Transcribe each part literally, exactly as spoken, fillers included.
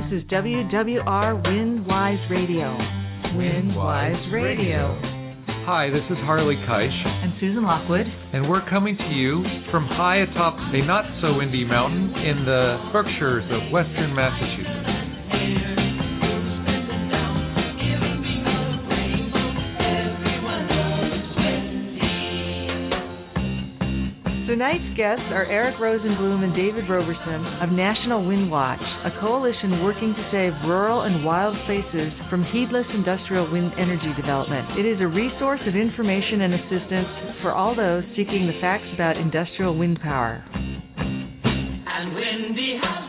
is W W R Windwise Radio. Windwise Radio. Hi, this is Harley Keisch. And Susan Lockwood. And we're coming to you from high atop a not-so-windy mountain in the Berkshires of western Massachusetts. Tonight's guests are Eric Rosenblum and David Roberson of National Windwatch, a coalition working to save rural and wild places from heedless industrial wind energy development. It is a resource of information and assistance for all those seeking the facts about industrial wind power. And windy has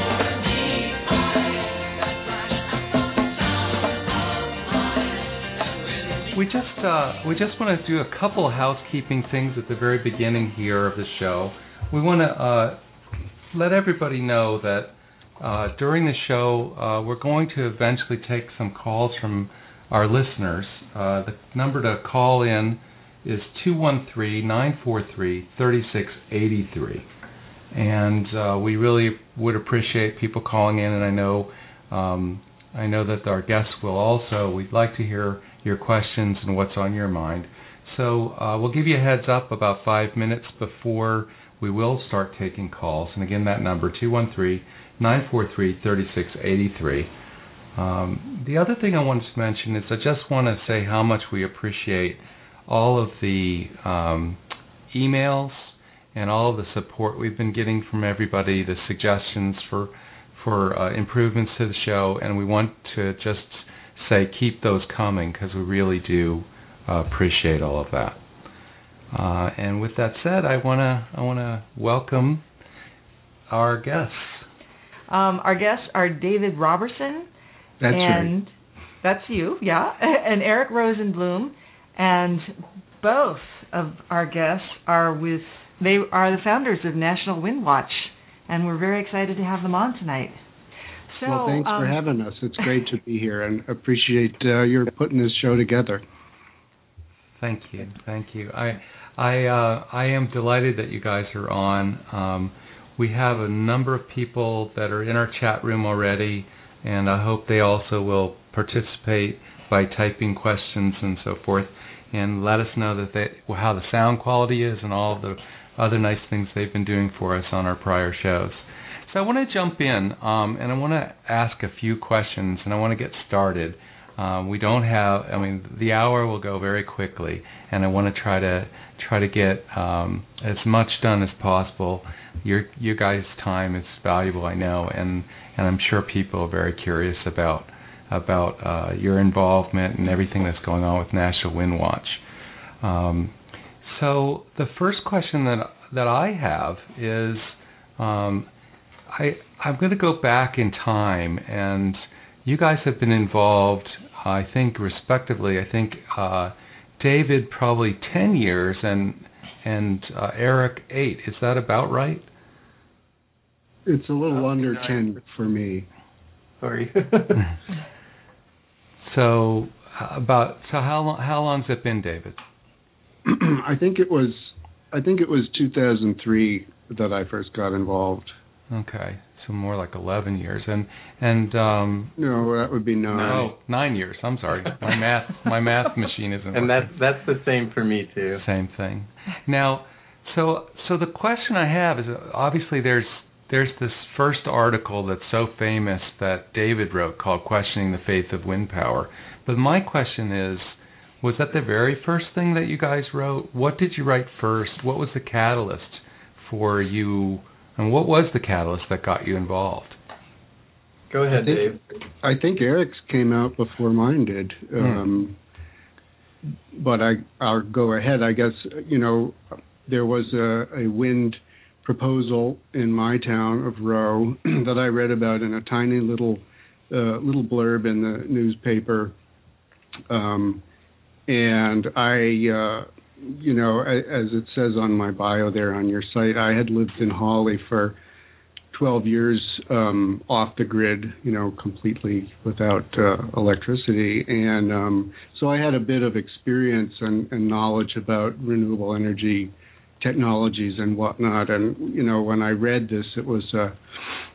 We just uh, we just want to do a couple housekeeping things at the very beginning here of the show. We want to uh, let everybody know that uh, during the show uh, we're going to eventually take some calls from our listeners. Uh, the number to call in is two one three, nine four three, three six eight three. And uh, we really would appreciate people calling in, and I know um, I know that our guests will also. We'd like to hear your questions and what's on your mind. So uh, we'll give you a heads up about five minutes before we will start taking calls. And again, that number, two one three, nine four three, three six eight three. Um, the other thing I wanted to mention is I just want to say how much we appreciate all of the um, emails and all of the support we've been getting from everybody, the suggestions for, for uh, improvements to the show, and we want to just say keep those coming because we really do uh, appreciate all of that. Uh, and with that said, I wanna I wanna welcome our guests. Um, our guests are David Roberson. That's and right. That's you, yeah. And Eric Rosenblum, and both of our guests are with. They are the founders of National Windwatch, and we're very excited to have them on tonight. So, well, thanks um, for having us. It's great to be here, and appreciate uh, your putting this show together. Thank you, thank you. I I uh, I am delighted that you guys are on. Um, we have a number of people that are in our chat room already, and I hope they also will participate by typing questions and so forth, and let us know that they how the sound quality is and all of the other nice things they've been doing for us on our prior shows. So I want to jump in, um, and I want to ask a few questions, and I want to get started. Um, we don't have, I mean, the hour will go very quickly, and I want to try to try to get um, as much done as possible. Your you guys' time is valuable, I know, and, and I'm sure people are very curious about about uh, your involvement and everything that's going on with National Windwatch. Um, so the first question that that I have is. Um, I, I'm going to go back in time, and you guys have been involved, I think, respectively. I think uh, David probably ten years, and and uh, Eric eight. Is that about right? It's a little oh, under ten for me. Sorry. so about so how long how long's it been, David? I think it was I think it was two thousand three that I first got involved. Okay, so more like eleven years, and and um, no, that would be nine. No, nine years. I'm sorry, my math my math machine isn't. And working. that's that's the same for me too. Same thing. Now, so so the question I have is obviously there's there's this first article that's so famous that David wrote called "Questioning the Faith of Wind Power." But my question is, was that the very first thing that you guys wrote? What did you write first? What was the catalyst for you? And what was the catalyst that got you involved? Go ahead, I think, Dave. I think Eric's came out before mine did. Hmm. Um, but I, I'll go ahead. I guess, you know, there was a, a wind proposal in my town of Roe that I read about in a tiny little uh, little blurb in the newspaper. Um, and I... Uh, You know, as it says on my bio there on your site, I had lived in Hawley for twelve years um, off the grid, you know, completely without uh, electricity. And um, so I had a bit of experience and, and knowledge about renewable energy technologies and whatnot. And, you know, when I read this, it was uh,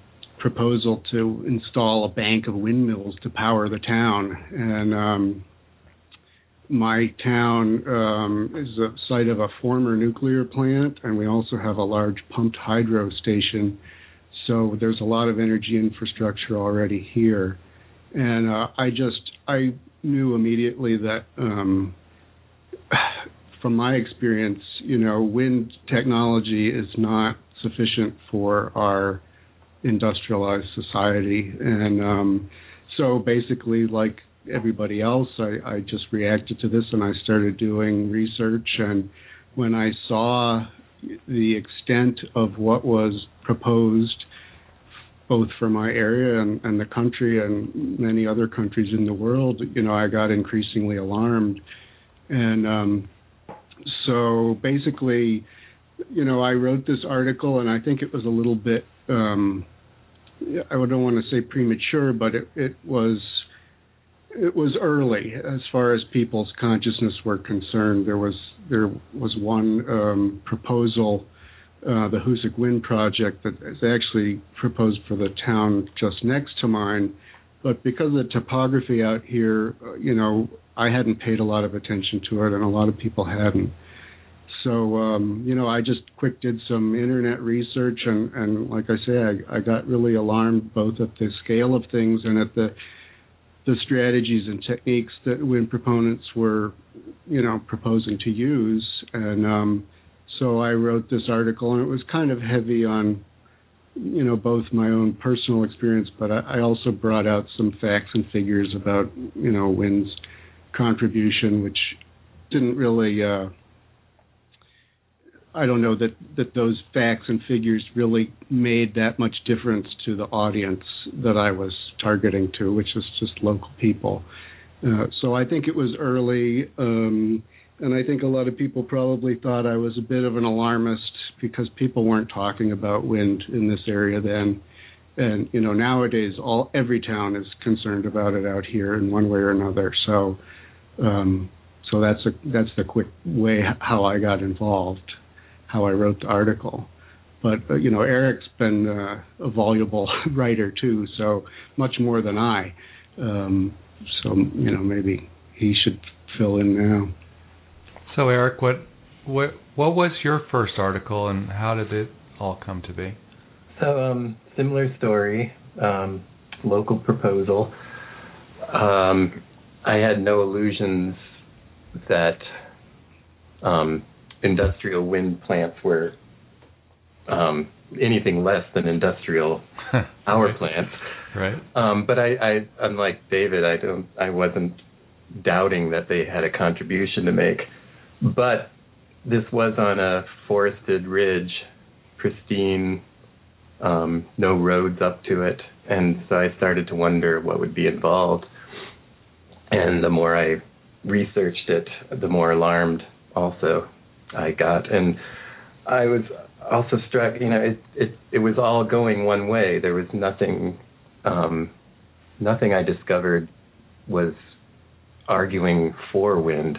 proposal to install a bank of windmills to power the town. And um, my town um, is a site of a former nuclear plant, and we also have a large pumped hydro station. So there's a lot of energy infrastructure already here. And uh, I just, I knew immediately that um, from my experience, you know, wind technology is not sufficient for our industrialized society. And um, so basically, like everybody else, I, I just reacted to this and I started doing research. And when I saw the extent of what was proposed, both for my area and, and the country and many other countries in the world, you know, I got increasingly alarmed. And um, so basically, you know, I wrote this article, and I think it was a little bit, um, I don't want to say premature, but it, it was it was early as far as people's consciousness were concerned. There was there was one um, proposal, uh, the Hoosick Wind Project, that is actually proposed for the town just next to mine, but because of the topography out here, uh, you know, I hadn't paid a lot of attention to it, and a lot of people hadn't. So, um, you know, I just quick did some internet research, and, and like I say, I, I got really alarmed both at the scale of things and at the the strategies and techniques that wind proponents were, you know, proposing to use. And um, so I wrote this article, and it was kind of heavy on, you know, both my own personal experience, but I, I also brought out some facts and figures about, you know, wind's contribution, which didn't really... Uh, I don't know that, that those facts and figures really made that much difference to the audience that I was targeting to, which is just local people. Uh, so I think it was early, um, and I think a lot of people probably thought I was a bit of an alarmist because people weren't talking about wind in this area then. And, you know, nowadays all every town is concerned about it out here in one way or another. So um, so that's a, that's the quick way how I got involved, how I wrote the article. But, uh, you know, Eric's been uh, a voluble writer, too, so much more than I. Um, so, you know, maybe he should fill in now. So, Eric, what what what was your first article, and how did it all come to be? So, um, similar story, um, local proposal. Um, I had no illusions that... Um, industrial wind plants were um, anything less than industrial power plants. Right. Um, but I, I, unlike David, I don't, I wasn't doubting that they had a contribution to make. But this was on a forested ridge, pristine, um, no roads up to it, and so I started to wonder what would be involved. And the more I researched it, the more alarmed also I got. And I was also struck, you know, it, it, it was all going one way. There was nothing, um, nothing I discovered was arguing for wind.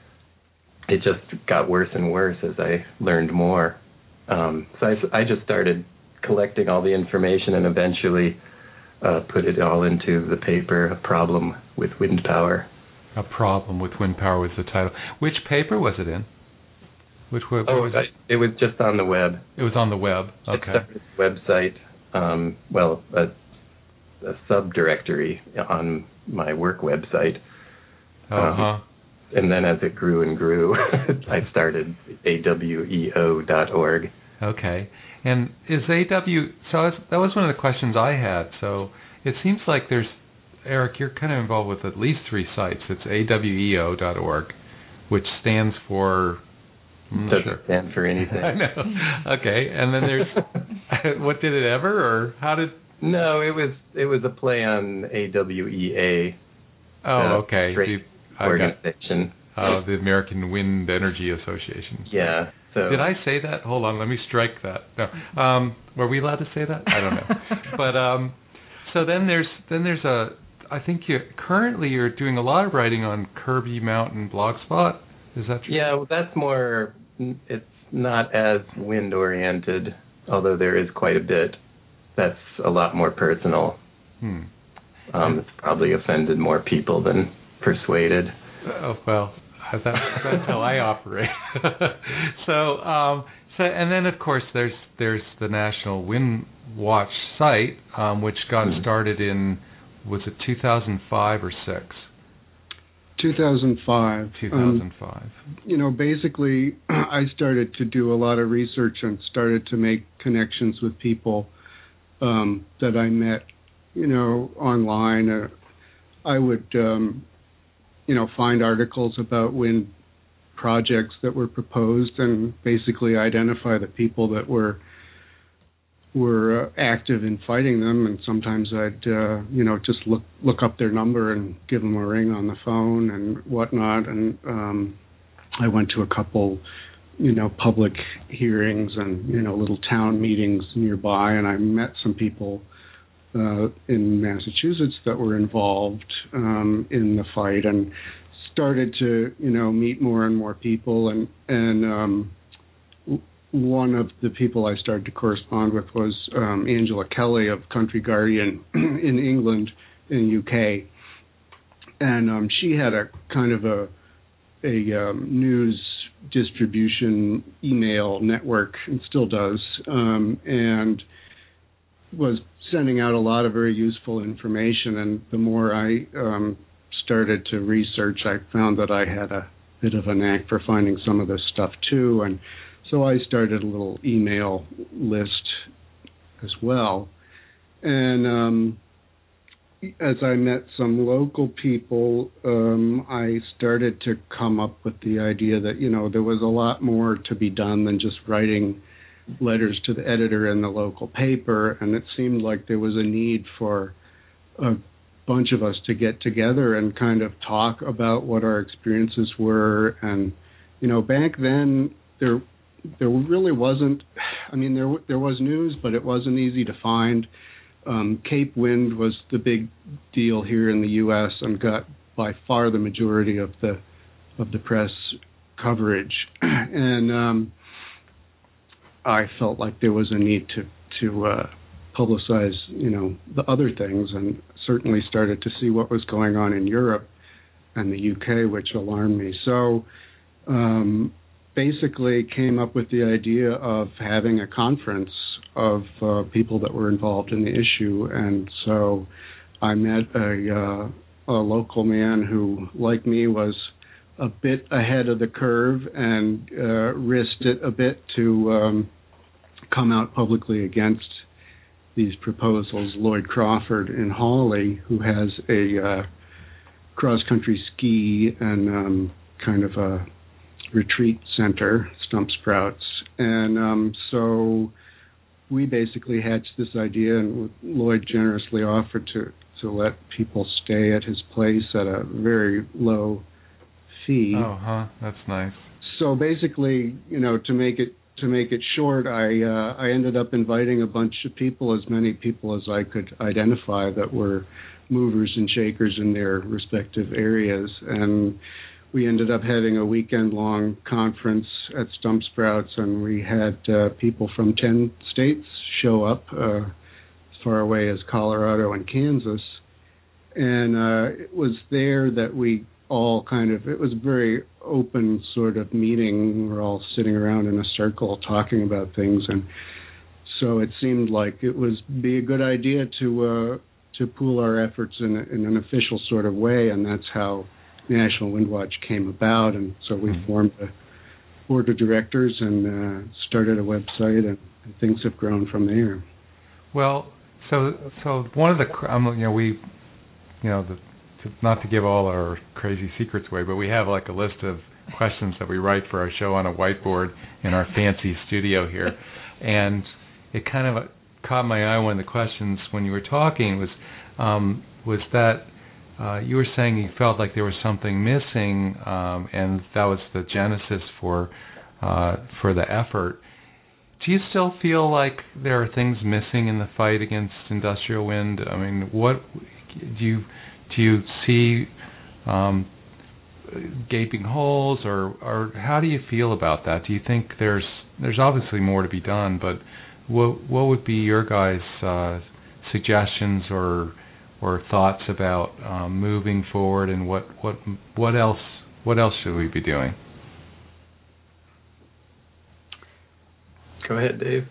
It just got worse and worse as I learned more. Um, so I, I just started collecting all the information and eventually uh, put it all into the paper, A Problem with Wind Power. A Problem with Wind Power was the title. Which paper was it in? Which web? Oh, was it? it was just on the web. It was on the web. Okay. It's a website. Um, well, a, a subdirectory on my work website. Uh huh. Um, and then as it grew and grew, I started A W E O dot org. Okay. And is A W? So I was, that was one of the questions I had. So it seems like there's, Eric, you're kind of involved with at least three sites. It's A W E O dot org, which stands for. Doesn't sure. stand for anything. I know. Okay, and then there's what did it ever, or how did? No, it was it was a play on A W E A. Oh, okay. The organization. Oh, the American Wind Energy Association. Yeah. So did I say that? Hold on, let me strike that. No. Um, were we allowed to say that? I don't know. But um, so then there's then there's a. I think you currently you're doing a lot of writing on Kirby Mountain Blogspot. Is that true? Yeah, well, that's more. It's not as wind oriented, although there is quite a bit that's a lot more personal. Hmm. Um, it's probably offended more people than persuaded. Oh, well, that's, that's how I operate. so, um, so, and then of course there's there's the National Wind Watch site, um, which got mm-hmm. started in, was it two thousand five or six? two thousand five. two thousand five. Um, you know, basically, I started to do a lot of research and started to make connections with people um, that I met, you know, online. Uh, I would, um, you know, find articles about wind projects that were proposed and basically identify the people that were were uh, active in fighting them, and sometimes I'd, uh, you know, just look look up their number and give them a ring on the phone and whatnot. And um, I went to a couple, you know, public hearings and, you know, little town meetings nearby, and I met some people uh, in Massachusetts that were involved um, in the fight, and started to, you know, meet more and more people. And and um, one of the people I started to correspond with was um, Angela Kelly of Country Guardian in England, in U K, and um, she had a kind of a a um, news distribution email network, and still does, um, and was sending out a lot of very useful information. And the more I um, started to research, I found that I had a bit of a knack for finding some of this stuff too, and so I started a little email list as well. And um, as I met some local people, um, I started to come up with the idea that, you know, there was a lot more to be done than just writing letters to the editor in the local paper. And it seemed like there was a need for a bunch of us to get together and kind of talk about what our experiences were. And, you know, back then, there There really wasn't, I mean, there there was news, but it wasn't easy to find. Um, Cape Wind was the big deal here in the U S and got by far the majority of the of the press coverage. And um, I felt like there was a need to, to uh, publicize, you know, the other things, and certainly started to see what was going on in Europe and the U K, which alarmed me. So, um, basically came up with the idea of having a conference of uh, people that were involved in the issue. And so I met a, uh, a local man who, like me, was a bit ahead of the curve and uh, risked it a bit to um, come out publicly against these proposals. Lloyd Crawford in Hawley, who has a uh, cross-country ski and um, kind of a retreat center, Stump Sprouts. And um, so we basically hatched this idea, and Lloyd generously offered to, to let people stay at his place at a very low fee. Oh, huh, that's nice. So basically, you know, to make it to make it short, I uh, I ended up inviting a bunch of people, as many people as I could identify that were movers and shakers in their respective areas, and we ended up having a weekend-long conference at Stump Sprouts, and we had uh, people from ten states show up, uh, as far away as Colorado and Kansas. And uh, it was there that we all kind of, it was a very open sort of meeting. We're all sitting around in a circle talking about things. And so it seemed like it was be a good idea to uh, to pool our efforts in, a, in an official sort of way, and that's how National Wind Watch came about. And so we formed a board of directors and uh, started a website, and, and things have grown from there. Well, so so one of the um, you know we you know the, to, not to give all our crazy secrets away, but we have like a list of questions that we write for our show on a whiteboard in our fancy studio here, and it kind of caught my eye. One of the questions when you were talking was um, was that. Uh, you were saying you felt like there was something missing, um, and that was the genesis for uh, for the effort. Do you still feel like there are things missing in the fight against industrial wind? I mean, what do you do you see um, gaping holes, or or how do you feel about that? Do you think there's there's obviously more to be done, but what what would be your guys' uh, suggestions or or thoughts about um, moving forward, and what what what else what else should we be doing? Go ahead, Dave.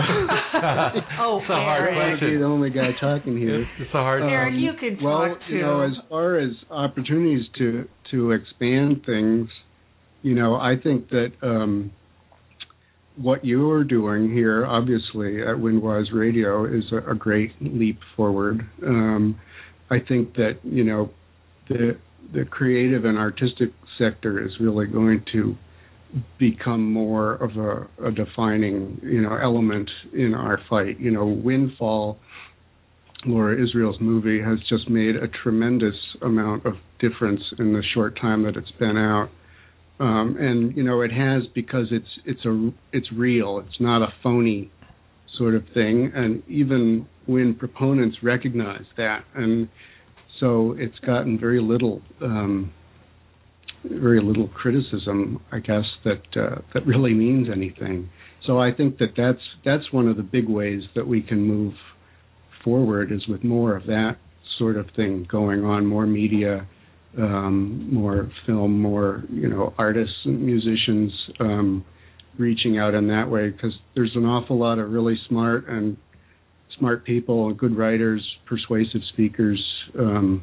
oh, it's a hard Eric. question. You're the only guy talking here. It's, it's a hard. Um, Eric, um, you can well, talk too. you know, as far as opportunities to to expand things, you know, I think that um, what you're doing here, obviously at Windwise Radio, is a, a great leap forward. Um, I think that you know the the creative and artistic sector is really going to become more of a, a defining, you know, element in our fight. You know, Windfall, Laura Israel's movie, has just made a tremendous amount of difference in the short time that it's been out. Um, and you know, it has because it's it's a it's real. It's not a phony sort of thing. And even when proponents recognize that, and so it's gotten very little. Um, very little criticism, I guess, that uh, that really means anything. So I think that that's that's one of the big ways that we can move forward, is with more of that sort of thing going on, more media, um, more film, more, you know, artists and musicians um, reaching out in that way, because there's an awful lot of really smart and smart people, good writers, persuasive speakers, um,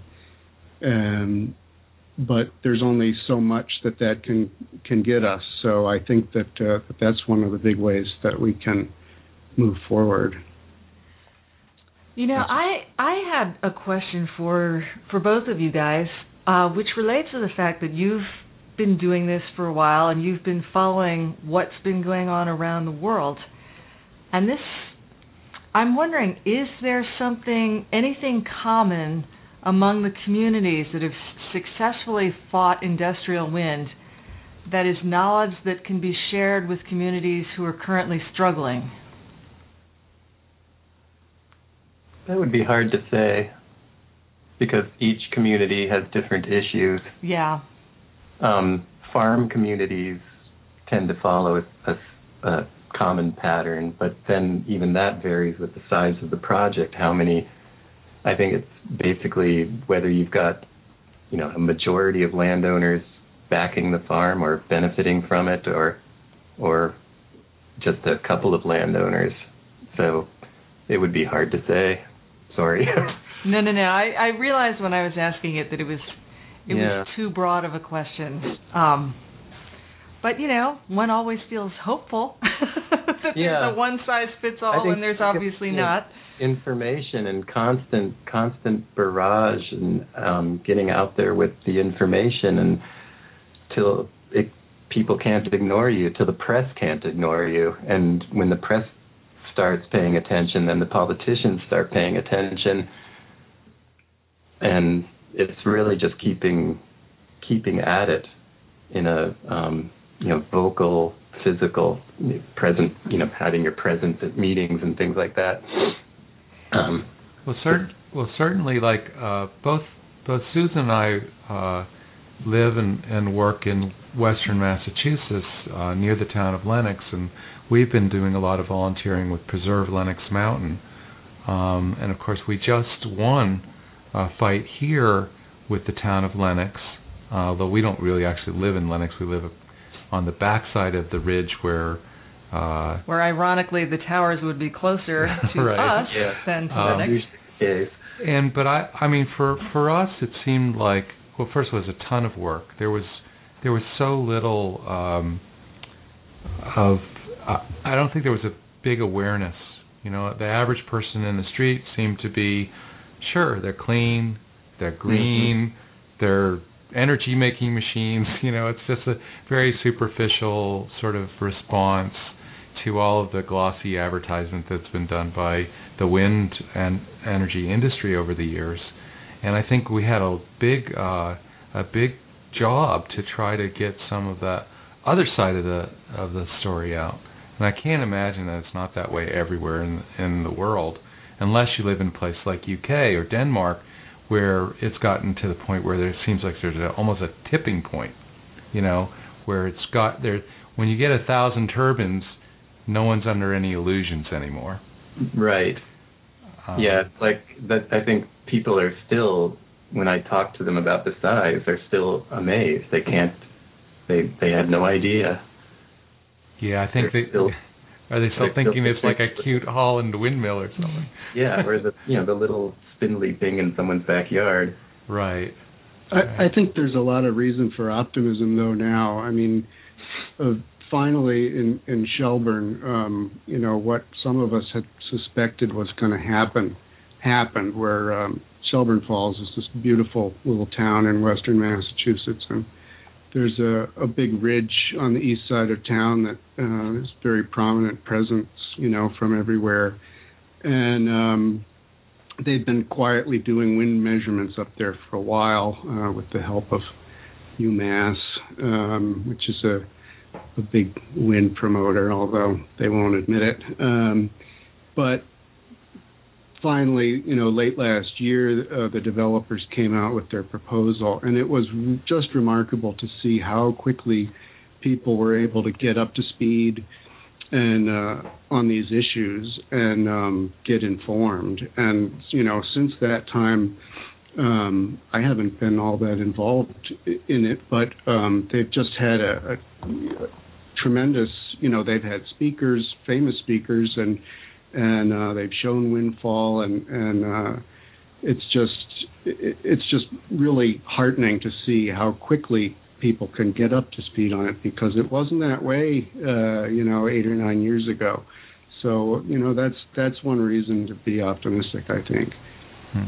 and but there's only so much that that can can get us. So I think that, uh, that that's one of the big ways that we can move forward. You know, I I had a question for for both of you guys, uh, which relates to the fact that you've been doing this for a while and you've been following what's been going on around the world. And this, I'm wondering, is there something, anything common among the communities that have successfully fought industrial wind that is knowledge that can be shared with communities who are currently struggling? That would be hard to say, because each community has different issues. Yeah. Um, farm communities tend to follow a, a, a common pattern, but then even that varies with the size of the project. How many, I think it's basically whether you've got, you know, a majority of landowners backing the farm or benefiting from it, or or just a couple of landowners. So it would be hard to say. Sorry. No, no, no. I, I realized when I was asking it that it was it yeah. was too broad of a question. Um, but, you know, one always feels hopeful that yeah. there's a one-size-fits-all, and there's obviously you know, not. Information and constant constant barrage and um, getting out there with the information, and till it, people can't ignore you, till the press can't ignore you. And when the press starts paying attention, then the politicians start paying attention. And it's really just keeping keeping at it in a um, you know vocal, physical present, you know, having your presence at meetings and things like that. Um, well, cert- well, certainly, like uh, both both Susan and I uh, live and, and work in Western Massachusetts, uh, near the town of Lenox, and we've been doing a lot of volunteering with Preserve Lenox Mountain. Um, and of course, we just won a fight here with the town of Lenox, uh, although we don't really actually live in Lenox. We live on the backside of the ridge where Uh, Where ironically the towers would be closer to right. us yeah. than to um, Lenox. case. And but I, I mean, for for us, it seemed like, well, first it was a ton of work. There was there was so little um, of. Uh, I don't think there was a big awareness. You know, the average person in the street seemed to be, sure, they're clean, they're green, mm-hmm. they're energy making machines. You know, it's just a very superficial sort of response to all of the glossy advertisement that's been done by the wind and energy industry over the years. And I think we had a big uh, a big job to try to get some of the other side of the of the story out. And I can't imagine that it's not that way everywhere in in the world, unless you live in a place like U K or Denmark, where it's gotten to the point where there seems like there's a, almost a tipping point, you know, where it's got there. When you get a thousand turbines no one's under any illusions anymore. Right. Um, yeah, it's like that. I think people are still, when I talk to them about the size, they're still amazed. They can't. They they have no idea. Yeah, I think they're they still, are they still thinking still it's like a cute Holland windmill or something. Yeah, or the you know the little spindly thing in someone's backyard. Right. I, I think there's a lot of reason for optimism though now. I mean, uh, finally in in Shelburne, um, you know what some of us had suspected was going to happen happened. Where um, Shelburne Falls is this beautiful little town in western Massachusetts, and there's a, a big ridge on the east side of town that uh, is very prominent presence, you know, from everywhere. And um, they've been quietly doing wind measurements up there for a while uh, with the help of UMass, um, which is a, a big wind promoter, although they won't admit it. Um, but finally, you know, late last year, uh, the developers came out with their proposal, and it was just remarkable to see how quickly people were able to get up to speed and uh, on these issues and um, get informed. And you know, since that time, um, I haven't been all that involved in it, but um, they've just had a, a, a tremendous, you know, they've had speakers, famous speakers, and and uh, they've shown windfall, and and uh, it's just it, it's just really heartening to see how quickly people can get up to speed on it, because it wasn't that way, uh, you know, eight or nine years ago. So you know, that's that's one reason to be optimistic, I think. Hmm.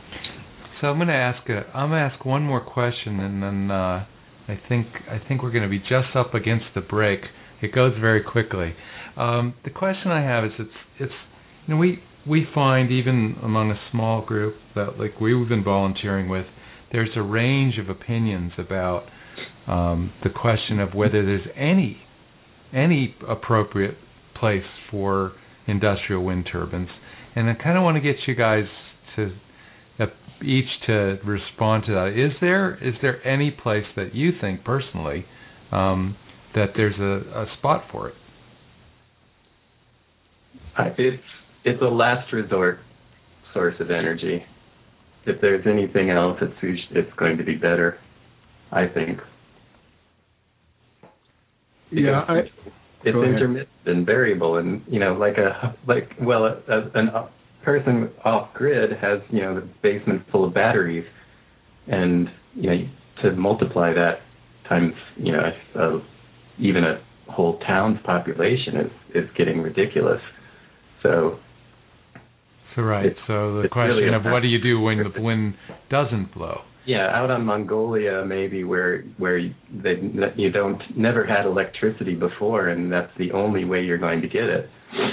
So I'm going to ask a I'm going to ask one more question, and then uh, I think I think we're going to be just up against the break. It goes very quickly. Um, the question I have is, it's it's you know we we find even among a small group that like we've been volunteering with, there's a range of opinions about um, the question of whether there's any any appropriate place for industrial wind turbines, and I kind of want to get you guys to uh, each to respond to that. Is there is there any place that you think personally um, that there's a, a spot for it? It's it's a last resort source of energy. If there's anything else, it's it's going to be better, I think. Because yeah, I, it's intermittent and variable, and you know, like a like well, a, a, a person off grid has you know the basement full of batteries, and you know to multiply that times you know a, even a whole town's population is is getting ridiculous. So, so right. So the question really of what do you do when the wind doesn't blow? Yeah, out on Mongolia, maybe where where they you don't never had electricity before, and that's the only way you're going to get it.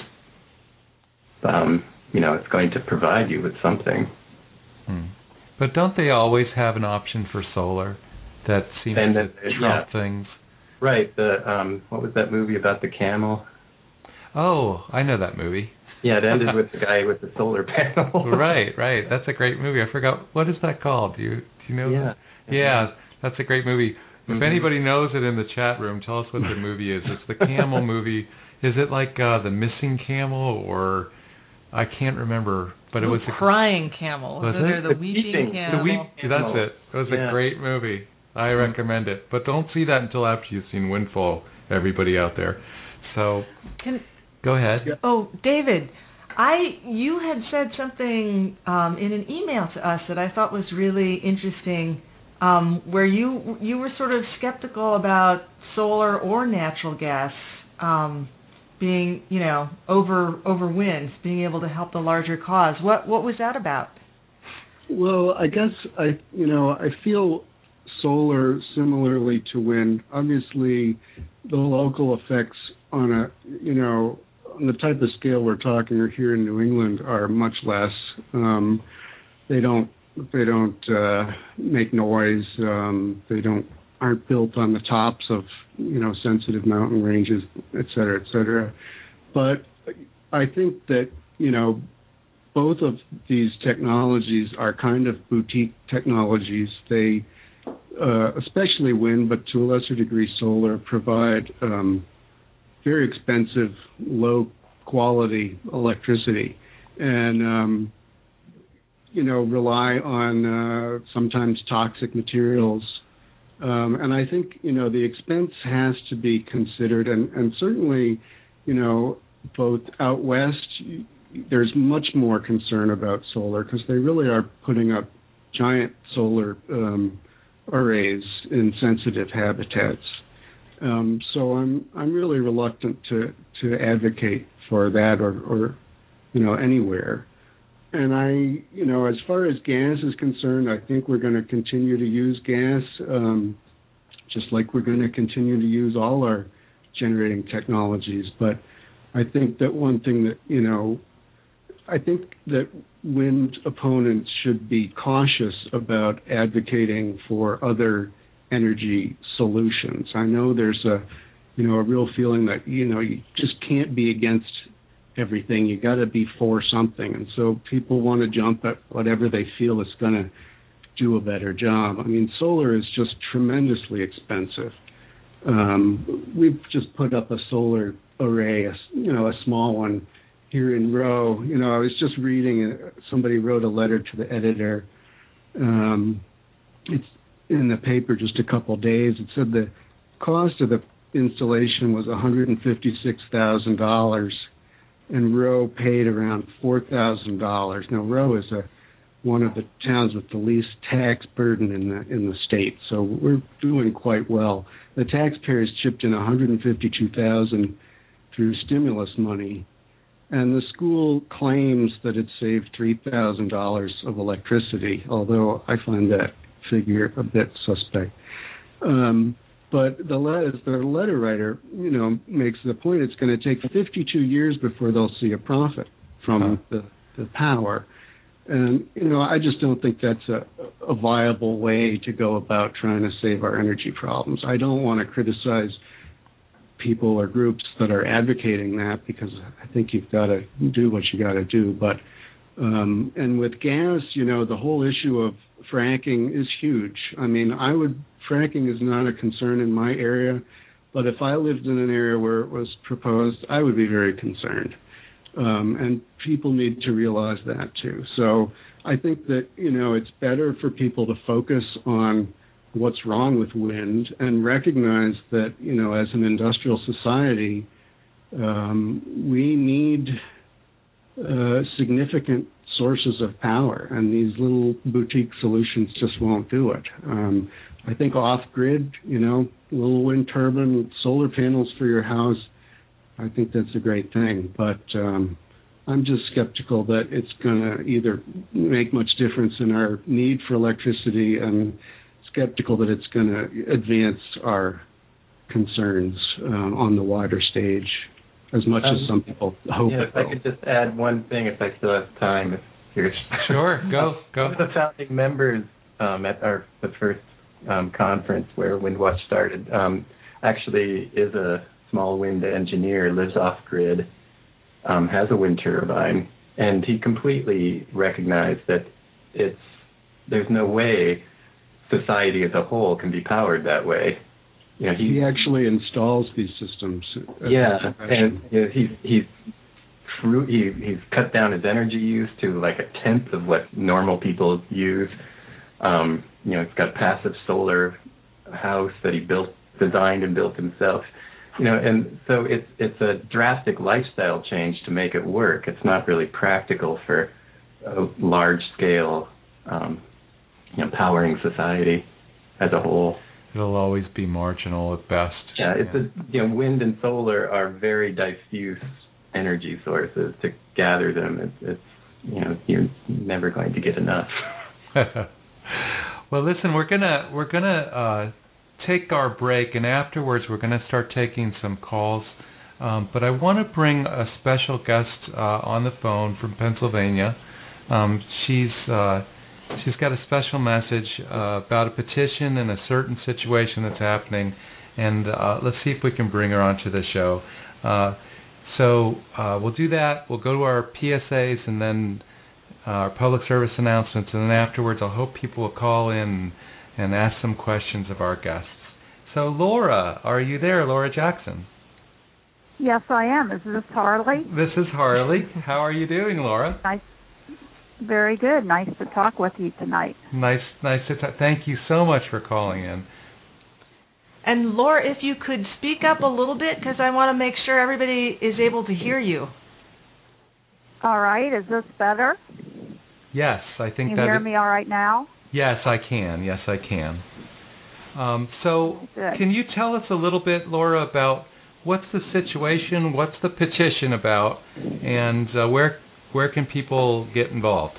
Um, you know, it's going to provide you with something. Hmm. But don't they always have an option for solar that seems and to the, trump yeah. things? Right. The um, what was that movie about the camel? Oh, I know that movie. Yeah, it ended with the guy with the solar panel. Right, right. That's a great movie. I forgot, what is that called? Do you do you know? Yeah. That? Yeah, that's a great movie. If mm-hmm. anybody knows it in the chat room, tell us what the movie is. It's the camel movie. Is it like uh, The Missing Camel, or I can't remember, but the it was a crying camel. Was it? The, the weeping camel. The weep, that's it. It was yeah. a great movie. I recommend it, but don't see that until after you've seen Windfall. Everybody out there. So. Can. Go ahead. Oh, David, I you had said something um, in an email to us that I thought was really interesting, um, where you you were sort of skeptical about solar or natural gas um, being, you know, over over wind, being able to help the larger cause. What what was that about? Well, I guess I you know I feel solar similarly to wind. Obviously, the local effects on a you know. on the type of scale we're talking here in New England are much less. Um, they don't they don't uh, make noise. Um, they don't aren't built on the tops of you know sensitive mountain ranges, et cetera, et cetera. But I think that you know both of these technologies are kind of boutique technologies. They, uh, especially wind, but to a lesser degree solar, provide um, very expensive, low-quality electricity, and um, you know, rely on uh, sometimes toxic materials. Um, and I think, you know, the expense has to be considered, and, and certainly, you know, both out west, there's much more concern about solar because they really are putting up giant solar um, arrays in sensitive habitats. Um, so I'm I'm really reluctant to, to advocate for that or, or, you know, anywhere. And I, you know, as far as gas is concerned, I think we're going to continue to use gas, um, just like we're going to continue to use all our generating technologies. But I think that one thing that, you know, I think that wind opponents should be cautious about advocating for other energy solutions. I know there's a, you know, a real feeling that, you know, you just can't be against everything. You got to be for something, and so people want to jump at whatever they feel is going to do a better job. I mean, solar is just tremendously expensive. Um, we've just put up a solar array, a, you know, a small one here in Roe. You know, I was just reading. Somebody wrote a letter to the editor. Um, it's in the paper just a couple of days. It said the cost of the installation was one hundred fifty-six thousand dollars. And Roe paid around four thousand dollars. Now, Roe is a, one of the towns with the least tax burden in the in the state, so we're doing quite well. The taxpayers chipped in one hundred fifty-two thousand dollars through stimulus money, and the school claims that it saved three thousand dollars of electricity, although I find that figure a bit suspect. Um, But the letter, the letter writer, you know, makes the point it's going to take fifty-two years before they'll see a profit from huh. the, the power. And, you know, I just don't think that's a, a viable way to go about trying to save our energy problems. I don't want to criticize people or groups that are advocating that because I think you've got to do what you got to do. But, um, and with gas, you know, the whole issue of fracking is huge. I mean, I would... Fracking is not a concern in my area, but if I lived in an area where it was proposed, I would be very concerned. Um, and people need to realize that too. So I think that, you know, it's better for people to focus on what's wrong with wind and recognize that, you know, as an industrial society, um, we need uh, significant sources of power, and these little boutique solutions just won't do it. Um, I think off-grid, you know, little wind turbine, solar panels for your house, I think that's a great thing. But um, I'm just skeptical that it's going to either make much difference in our need for electricity, and skeptical that it's going to advance our concerns um, on the wider stage as much um, as some people hope yeah, it if will. I could just add one thing, if I still have time. If you're sure, go, go. One of the founding members um, at our the first um, conference where Windwatch started um, actually is a small wind engineer, lives off-grid, um, has a wind turbine, and he completely recognized that it's there's no way society as a whole can be powered that way. You know, he, he actually installs these systems. Yeah, and you know, he's he's he he's cut down his energy use to like a tenth of what normal people use. Um, you know, he's got a passive solar house that he built, designed and built himself. You know, and so it's it's a drastic lifestyle change to make it work. It's not really practical for a large scale, um, you know, powering society as a whole. It'll always be marginal at best. Yeah, it's yeah. A, you know, wind and solar are very diffuse energy sources. To gather them, it's, it's you know, you're never going to get enough. Well, listen, we're gonna we're gonna uh, take our break, and afterwards we're gonna start taking some calls. Um, but I want to bring a special guest uh, on the phone from Pennsylvania. Um, she's uh, She's got a special message uh, about a petition and a certain situation that's happening, and uh, let's see if we can bring her onto the show. Uh, so uh, we'll do that. We'll go to our P S As and then uh, our public service announcements, and then afterwards I hope people will call in and ask some questions of our guests. So Laura, are you there, Laura Jackson? Yes, I am. Is this Harley? This is Harley. How are you doing, Laura? Nice. Very good. Nice to talk with you tonight. Nice, nice to talk. Thank you so much for calling in. And Laura, if you could speak up a little bit, because I want to make sure everybody is able to hear you. All right. Is this better? Yes, I think can you that. hear it, me all right now? Yes, I can. Yes, I can. Um, so, good. Can you tell us a little bit, Laura, about what's the situation, what's the petition about, and uh, where where can people get involved?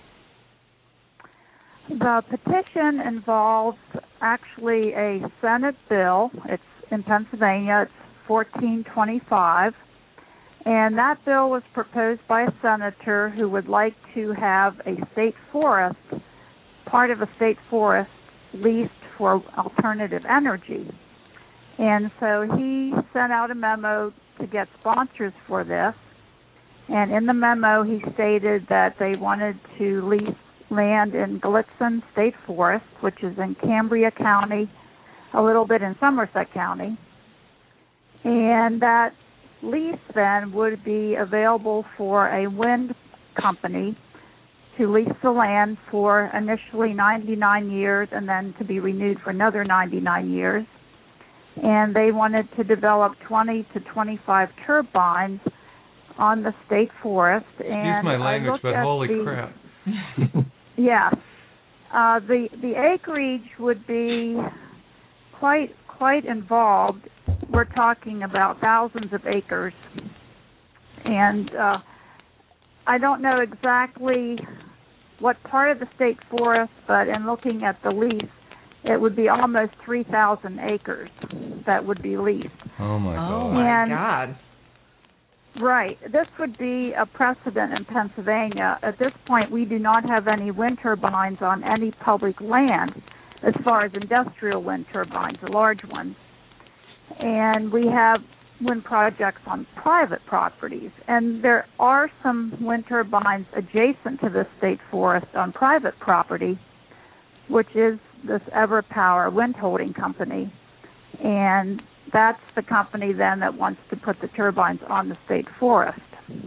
The petition involves actually a Senate bill. It's in Pennsylvania. It's fourteen twenty-five. And that bill was proposed by a senator who would like to have a state forest, part of a state forest, leased for alternative energy. And so he sent out a memo to get sponsors for this. And in the memo, he stated that they wanted to lease land in Gallitzin State Forest, which is in Cambria County, a little bit in Somerset County. And that lease then would be available for a wind company to lease the land for initially ninety-nine years and then to be renewed for another ninety-nine years. And they wanted to develop twenty to twenty-five turbines on the state forest. And Excuse my language, but holy the, crap. Yes. Uh, the the acreage would be quite quite involved. We're talking about thousands of acres. And uh, I don't know exactly what part of the state forest, but in looking at the lease, it would be almost three thousand acres that would be leased. Oh, my God. Oh, my and, God. Right. This would be a precedent in Pennsylvania. At this point, we do not have any wind turbines on any public land as far as industrial wind turbines, the large ones. And we have wind projects on private properties. And there are some wind turbines adjacent to the state forest on private property, which is this EverPower wind holding company. And that's the company then that wants to put the turbines on the state forest.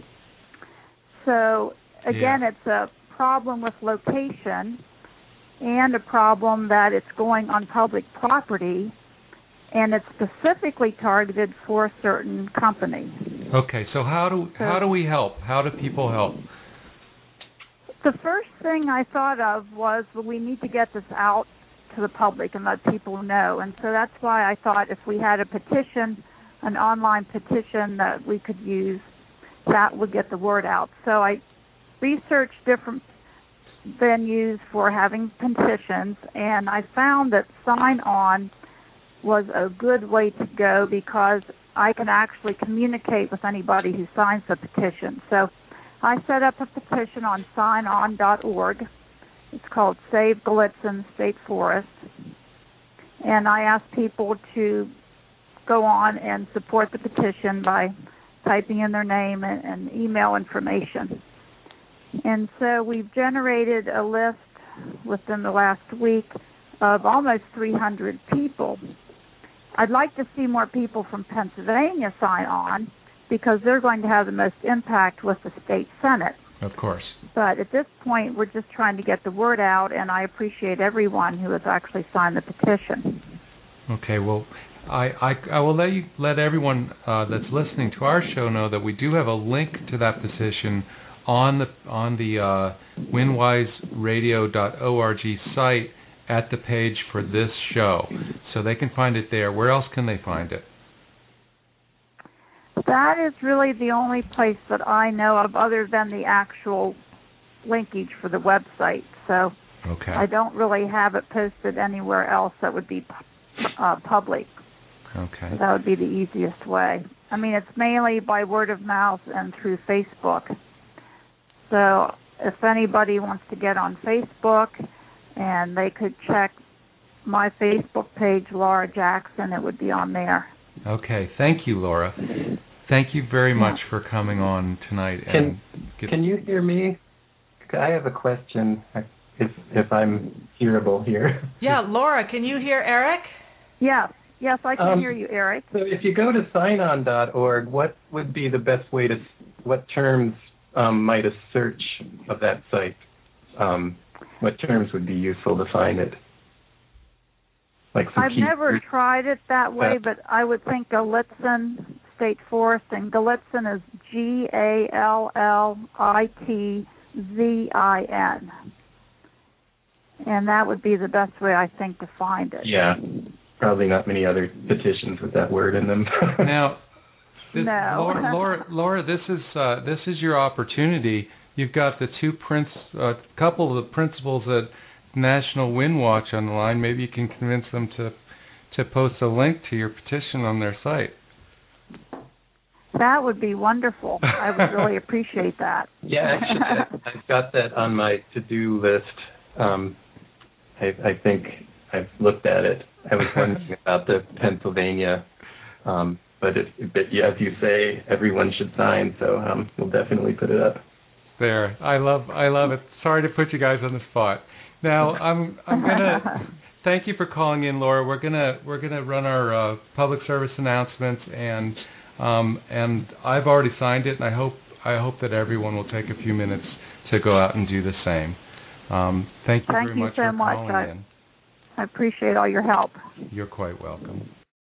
So, again, yeah. it's a problem with location and a problem that it's going on public property, and it's specifically targeted for a certain company. Okay, so how do so, how do we help? How do people help? The first thing I thought of was, well, we need to get this out to the public and let people know. And so that's why I thought if we had a petition, an online petition that we could use, that would get the word out. So I researched different venues for having petitions, and I found that Sign On was a good way to go because I can actually communicate with anybody who signs the petition. So I set up a petition on sign on dot org. It's called Save Gallitzin State Forest. And I asked people to go on and support the petition by typing in their name and, and email information. And so we've generated a list within the last week of almost three hundred people. I'd like to see more people from Pennsylvania sign on because they're going to have the most impact with the state Senate. Of course. But at this point, we're just trying to get the word out, and I appreciate everyone who has actually signed the petition. Okay, well, I, I, I will let you let everyone uh, that's listening to our show know that we do have a link to that petition on the on the uh, windwise radio dot org site at the page for this show, so they can find it there. Where else can they find it? That is really the only place that I know of other than the actual linkage for the website. So okay. I don't really have it posted anywhere else that would be uh, public. Okay. So that would be the easiest way. I mean, it's mainly by word of mouth and through Facebook. So if anybody wants to get on Facebook, and they could check my Facebook page, Laura Jackson, it would be on there. Okay. Thank you, Laura. Thank you very much yeah. for coming on tonight. Can and get... Can you hear me? I have a question, if if I'm hearable here. Yeah, Laura, can you hear Eric? Yes. Yes, I can Um, hear you, Eric. So if you go to sign on dot org, what would be the best way to, what terms um, might a search of that site, um, what terms would be useful to find it? Like some I've key never words? tried it that way, Uh, but I would think Gallitzin State Forest, and Gallitzin is G A L L I T Z I N. And that would be the best way, I think, to find it. Yeah, probably not many other petitions with that word in them. Now, this, No. Laura, Laura, Laura, this is uh, this is your opportunity. You've got the two prince, uh, couple of the principals at National Wind Watch on the line. Maybe you can convince them to to post a link to your petition on their site. That would be wonderful. I would really appreciate that. Yeah, actually, I- I've got that on my to-do list. Um, I, I think I've looked at it. I was wondering about the Pennsylvania, um, but, it, but yeah, as you say, everyone should sign, so um, we'll definitely put it up. There, I love, I love it. Sorry to put you guys on the spot. Now, I'm, I'm gonna thank you for calling in, Laura. We're gonna, we're gonna run our uh, public service announcements, and um, and I've already signed it, and I hope, I hope that everyone will take a few minutes to go out and do the same. Um, thank you Thank very you much so for much. calling I, in. I appreciate all your help. You're quite welcome.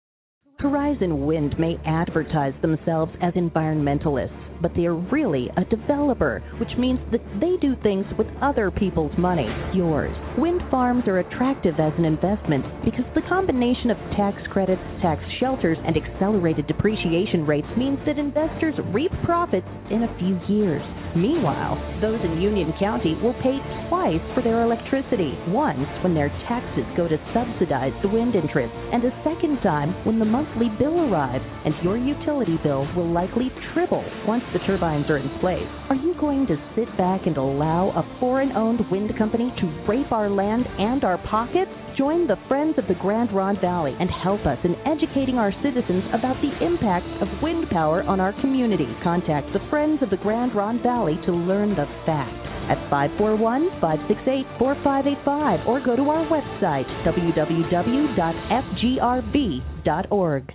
Horizon Wind may advertise themselves as environmentalists, but they are really a developer, which means that they do things with other people's money, yours. Wind farms are attractive as an investment because the combination of tax credits, tax shelters, and accelerated depreciation rates means that investors reap profits in a few years. Meanwhile, those in Union County will pay twice for their electricity, once when their taxes go to subsidize the wind interest, and a second time when the monthly bill arrives, and your utility bill will likely triple once the turbines are in place. Are you going to sit back and allow a foreign-owned wind company to rape our land and our pockets? Join the Friends of the Grand Ronde Valley and help us in educating our citizens about the impacts of wind power on our community. Contact the Friends of the Grand Ronde Valley to learn the facts at five four one, five six eight, four five eight five or go to our website, w w w dot f g r v dot org.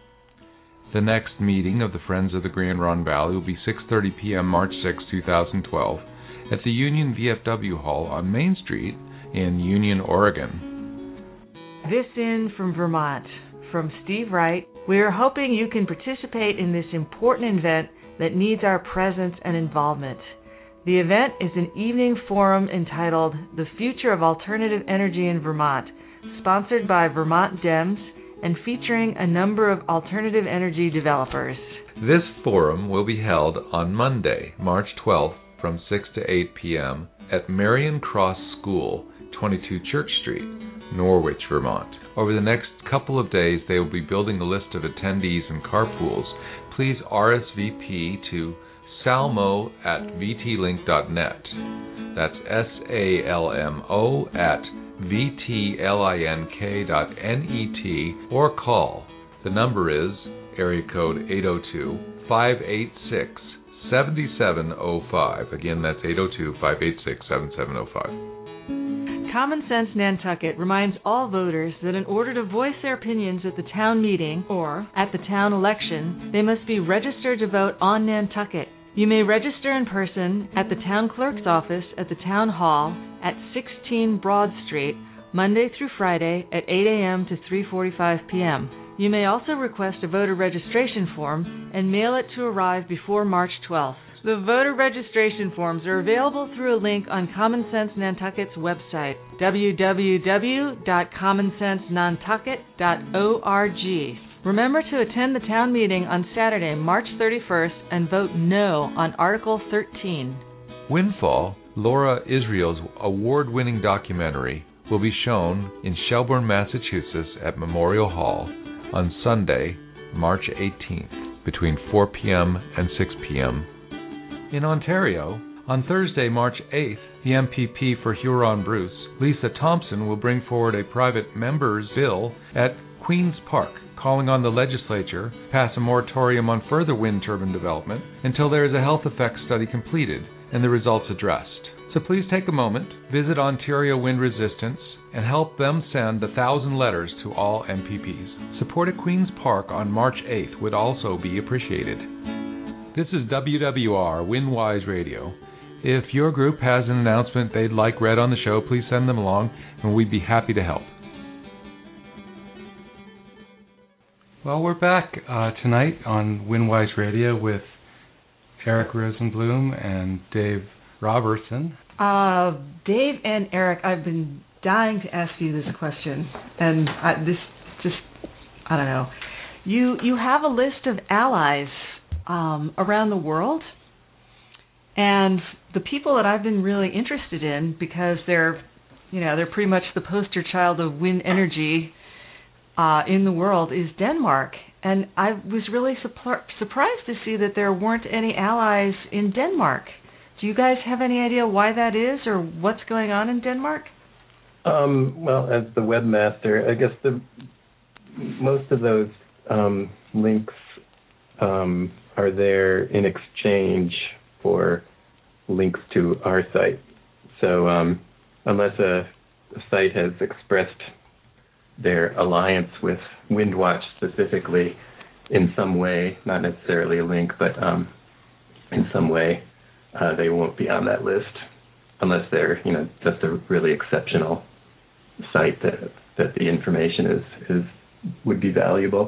The next meeting of the Friends of the Grand Ronde Valley will be six thirty p.m. March sixth, twenty twelve at the Union V F W Hall on Main Street in Union, Oregon. This in from Vermont. From Steve Wright, we are hoping you can participate in this important event that needs our presence and involvement. The event is an evening forum entitled The Future of Alternative Energy in Vermont, sponsored by Vermont Dems and featuring a number of alternative energy developers. This forum will be held on Monday, March twelfth from six to eight p.m. at Marion Cross School, twenty-two Church Street, Norwich, Vermont. Over the next couple of days, they will be building a list of attendees and carpools. Please R S V P to salmo at v t link dot net. That's S A L M O at v t link dot N E T or call. The number is area code eight oh two, five eight six, seven seven oh five. Again, that's eight oh two, five eight six, seven seven oh five. Common Sense Nantucket reminds all voters that in order to voice their opinions at the town meeting or at the town election, they must be registered to vote on Nantucket. You may register in person at the town clerk's office at the town hall at sixteen Broad Street, Monday through Friday at eight a.m. to three forty-five p.m. You may also request a voter registration form and mail it to arrive before March twelfth. The voter registration forms are available through a link on Common Sense Nantucket's website, w w w dot common sense nantucket dot org. Remember to attend the town meeting on Saturday, March thirty-first, and vote no on Article thirteen. Windfall, Laura Israel's award-winning documentary, will be shown in Shelburne, Massachusetts at Memorial Hall on Sunday, March eighteenth, between four p.m. and six p.m. In Ontario, on Thursday, March eighth, the M P P for Huron-Bruce, Lisa Thompson, will bring forward a private member's bill at Queen's Park, calling on the legislature to pass a moratorium on further wind turbine development until there is a health effects study completed and the results addressed. So please take a moment, visit Ontario Wind Resistance and help them send a thousand letters to all M P Ps. Support at Queen's Park on March eighth would also be appreciated. This is W W R Windwise Radio. If your group has an announcement they'd like read on the show, please send them along, and we'd be happy to help. Well, we're back uh, tonight on Windwise Radio with Eric Rosenblum and Dave Robertson. Uh, Dave and Eric, I've been dying to ask you this question, and I, this just, I don't know. You you have a list of allies um, around the world, and the people that I've been really interested in, because they're, you know, they're pretty much the poster child of wind energy uh, in the world, is Denmark. And I was really su- surprised to see that there weren't any allies in Denmark. Do you guys have any idea why that is, or what's going on in Denmark? Um, well, as the webmaster, I guess the most of those um, links um, are there in exchange for links to our site. So um, unless a, a site has expressed their alliance with Windwatch specifically in some way, not necessarily a link, but um, in some way, uh, they won't be on that list unless they're, you know, just a really exceptional site that that the information is is would be valuable.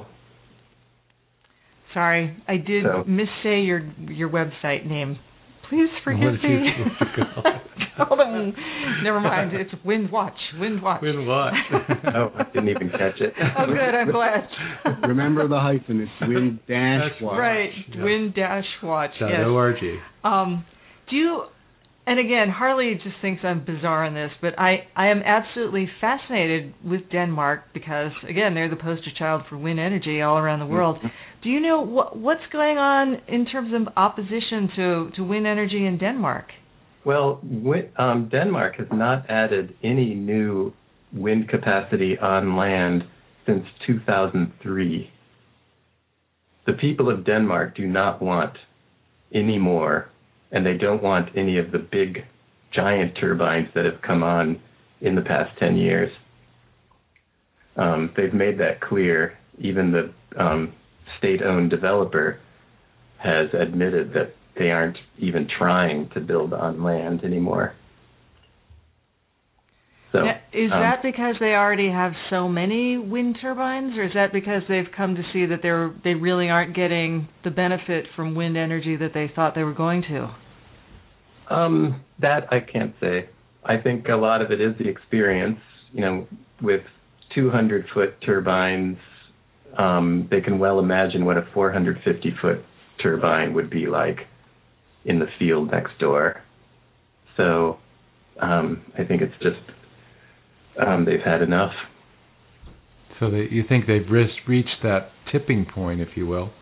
Sorry, I did so. missay your your website name. Please forgive what me. Hold on. Never mind. It's Windwatch. Windwatch. Windwatch. Oh, I didn't even catch it. Oh, good. I'm glad. Remember the hyphen. It's Wind Dash Watch. Right. Yeah. Wind Dash Watch. Yes. Yes. O R G. Um, do you? And again, Harley just thinks I'm bizarre in this, but I, I am absolutely fascinated with Denmark because, again, they're the poster child for wind energy all around the world. Mm-hmm. Do you know what what's going on in terms of opposition to, to wind energy in Denmark? Well, um, Denmark has not added any new wind capacity on land since two thousand three. The people of Denmark do not want any more, and they don't want any of the big, giant turbines that have come on in the past ten years. Um, they've made that clear. Even the um, state-owned developer has admitted that they aren't even trying to build on land anymore. So, now, is um, that because they already have so many wind turbines, or is that because they've come to see that they're they really aren't getting the benefit from wind energy that they thought they were going to? Um, that I can't say. I think a lot of it is the experience. You know, with two hundred foot turbines, um, they can well imagine what a four hundred fifty foot turbine would be like in the field next door. So um, I think it's just um, they've had enough. So they, you think they've reached that tipping point, if you will,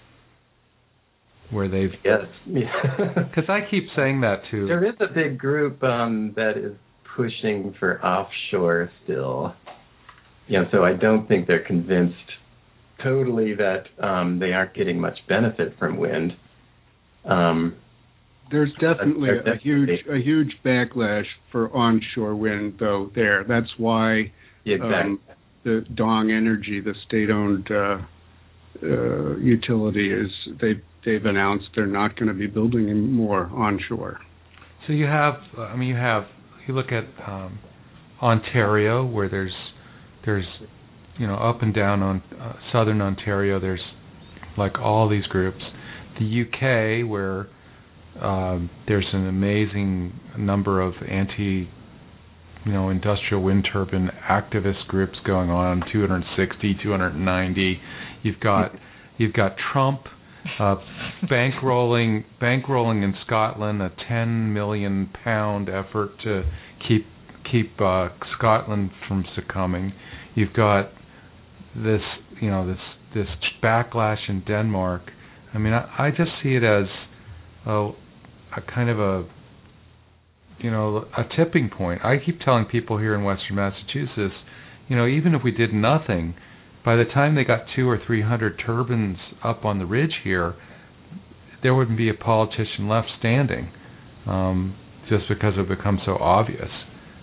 where they've... Yes. Because I keep saying that too. There is a big group um, that is pushing for offshore still. You know, so I don't think they're convinced totally that um, they aren't getting much benefit from wind. Um, There's definitely a huge a huge backlash for onshore wind, though. There, that's why yeah, exactly. um, the Dong Energy, the state-owned uh, uh, utility, is they they've announced they're not going to be building any more onshore. So you have, I mean, you have you look at um, Ontario, where there's there's you know up and down on uh, southern Ontario. There's like all these groups. The U K, where um, there's an amazing number of anti, you know, industrial wind turbine activist groups going on. two hundred sixty, two hundred ninety. You've got you've got Trump uh, bankrolling bankrolling in Scotland a ten million pound effort to keep keep uh, Scotland from succumbing. You've got this you know this this backlash in Denmark. I mean, I, I just see it as a, a kind of a, you know, a tipping point. I keep telling people here in Western Massachusetts, you know, even if we did nothing, by the time they got two or three hundred turbines up on the ridge here, there wouldn't be a politician left standing, um, just because it becomes so obvious.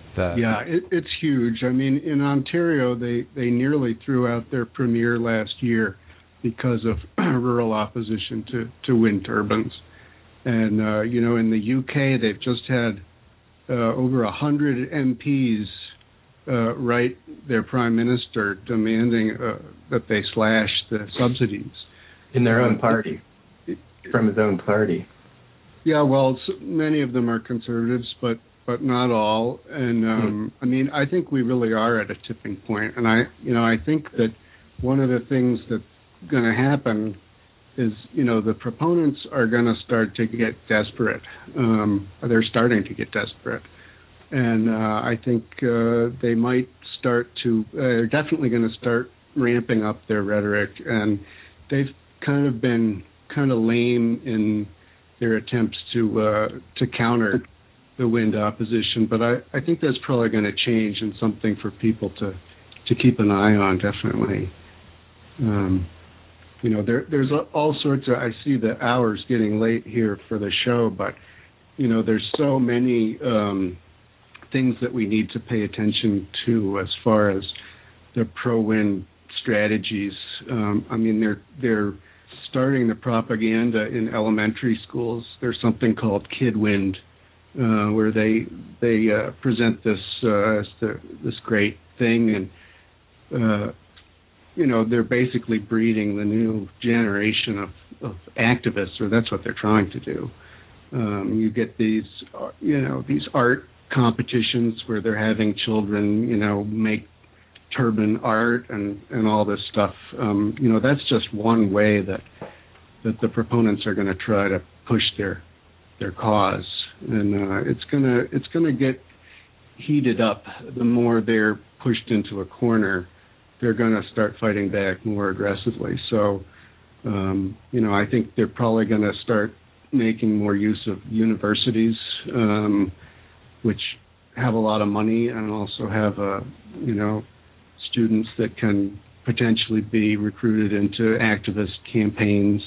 that. Yeah, it, it's huge. I mean, in Ontario, they, they nearly threw out their premiere last year because of rural opposition to, to wind turbines. And, uh, you know, in the U K, they've just had uh, over one hundred M Ps uh, write their prime minister demanding uh, that they slash the subsidies. In their own party, from his own party. Yeah, well, many of them are conservatives, but but not all. And um, I mean, I think we really are at a tipping point. And I, you know, I think that one of the things that's going to happen is, you know, the proponents are going to start to get desperate. Um, they're starting to get desperate, and uh, I think uh, they might start to. Uh, they're definitely going to start ramping up their rhetoric, and they've kind of been kind of lame in their attempts to uh, to counter the wind opposition, but I, I think that's probably going to change and something for people to, to keep an eye on, definitely. Um, you know, there there's all sorts of, I see the hours getting late here for the show, but, you know, there's so many um, things that we need to pay attention to as far as the pro-wind strategies. Um, I mean, they're they're starting the propaganda in elementary schools. There's something called KidWind, uh, where they they uh, present this uh, as the, this great thing, and uh, you know they're basically breeding the new generation of, of activists, or that's what they're trying to do. Um, you get these uh, you know these art competitions where they're having children you know make turbine art and, and all this stuff. Um, you know, that's just one way that that the proponents are going to try to push their their cause, and uh, it's gonna it's gonna get heated up. The more they're pushed into a corner, they're going to start fighting back more aggressively. So, um, you know, I think they're probably going to start making more use of universities, um, which have a lot of money and also have a you know. students that can potentially be recruited into activist campaigns.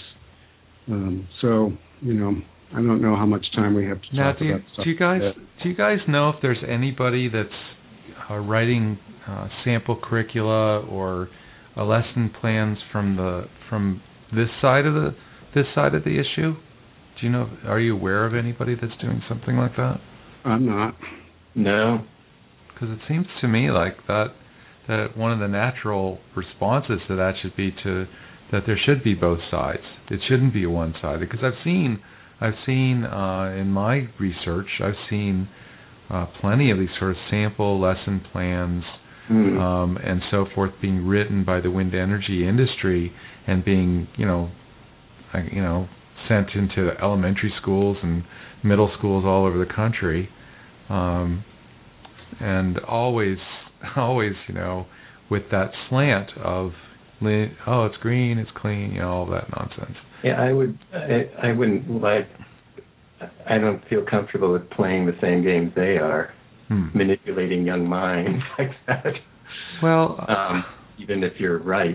Um, so, you know, I don't know how much time we have to now, talk do you, about stuff do you guys like that. do you guys know if there's anybody that's uh, writing uh, sample curricula or uh, lesson plans from the from this side of the this side of the issue? Do you know? Are you aware of anybody that's doing something like that? I'm not. No. Because it seems to me like that. that one of the natural responses to that should be to that there should be both sides. It shouldn't be one-sided. Because I've seen, I've seen uh, in my research, I've seen uh, plenty of these sort of sample lesson plans mm. um, and so forth being written by the wind energy industry and being, you know, you know, sent into elementary schools and middle schools all over the country, um, and always. Always, you know, with that slant of, oh, it's green, it's clean, you know, all that nonsense. Yeah, I would, I, I wouldn't like, I don't feel comfortable with playing the same games they are, hmm. manipulating young minds like that. Well, um, even if you're right.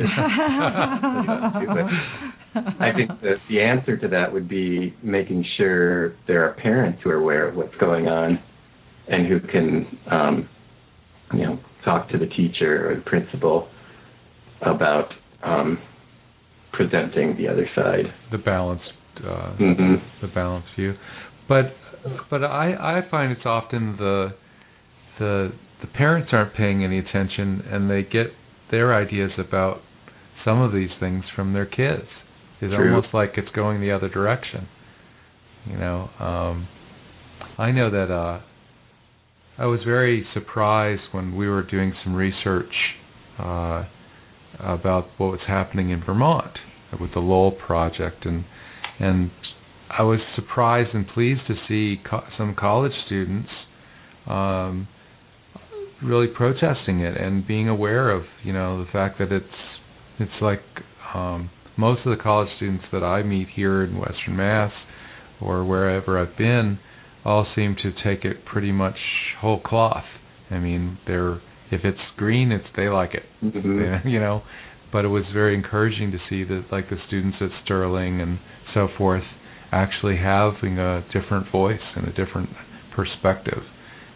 I think that the answer to that would be making sure there are parents who are aware of what's going on and who can, um, you know, talk to the teacher or the principal about um, presenting the other side, the balanced, uh, mm-hmm. the balanced view. But but I, I find it's often the the the parents aren't paying any attention, and they get their ideas about some of these things from their kids. It's True. almost like it's going the other direction. You know, um, I know that. Uh, I was very surprised when we were doing some research uh, about what was happening in Vermont with the Lowell project, and and I was surprised and pleased to see co- some college students um, really protesting it and being aware of, you know, the fact that it's it's like um, most of the college students that I meet here in Western Mass or wherever I've been all seem to take it pretty much whole cloth. I mean, they're if it's green, it's they like it, mm-hmm. you know. But it was very encouraging to see that, like the students at Sterling and so forth, actually having a different voice and a different perspective.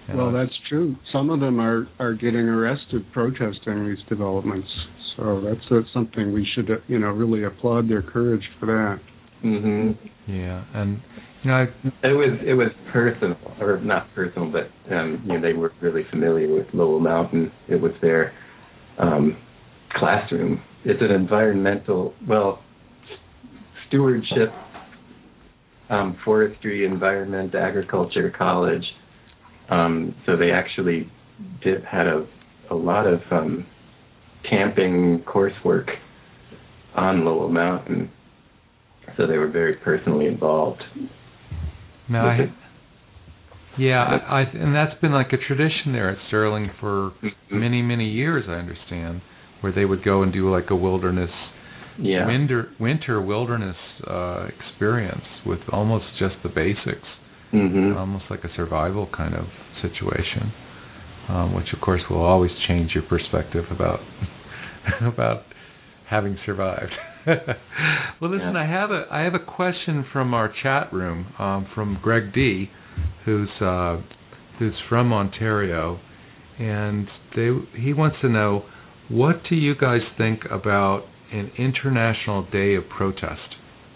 You well, know? that's true. Some of them are, are getting arrested protesting these developments. So that's, that's something we should, you know, really applaud their courage for that. hmm Yeah, and you know, I, it was it was personal, or not personal, but um, you know, they were really familiar with Lowell Mountain. It was their um, classroom. It's an environmental, well, stewardship, um, forestry, environment, agriculture college. Um, so they actually did had a a lot of um, camping coursework on Lowell Mountain. So they were very personally involved. now I, yeah, I, I, and that's been like a tradition there at Sterling for mm-hmm. many, many years, I understand, where they would go and do like a wilderness, yeah. winter, winter wilderness uh, experience with almost just the basics, mm-hmm. almost like a survival kind of situation, um, which of course will always change your perspective about about having survived. Well, listen, yeah. I have a I have a question from our chat room um, from Greg D, who's uh, who's from Ontario, and they he wants to know, what do you guys think about an International Day of Protest?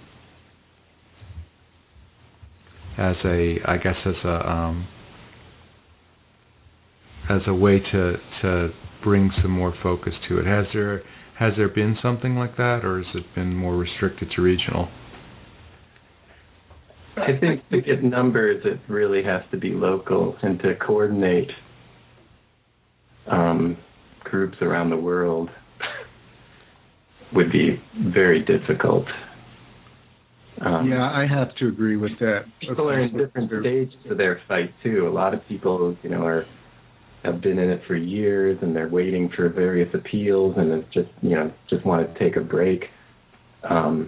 As a, I guess, as a um, as a way to to bring some more focus to it. Has there Has there been something like that, or has it been more restricted to regional? I think to get numbers, it really has to be local, and to coordinate um, groups around the world would be very difficult. Um, yeah, I have to agree with that. People are in different stages of their fight too. A lot of people, you know, are have been in it for years, and they're waiting for various appeals, and it's just, you know, just want to take a break. Um,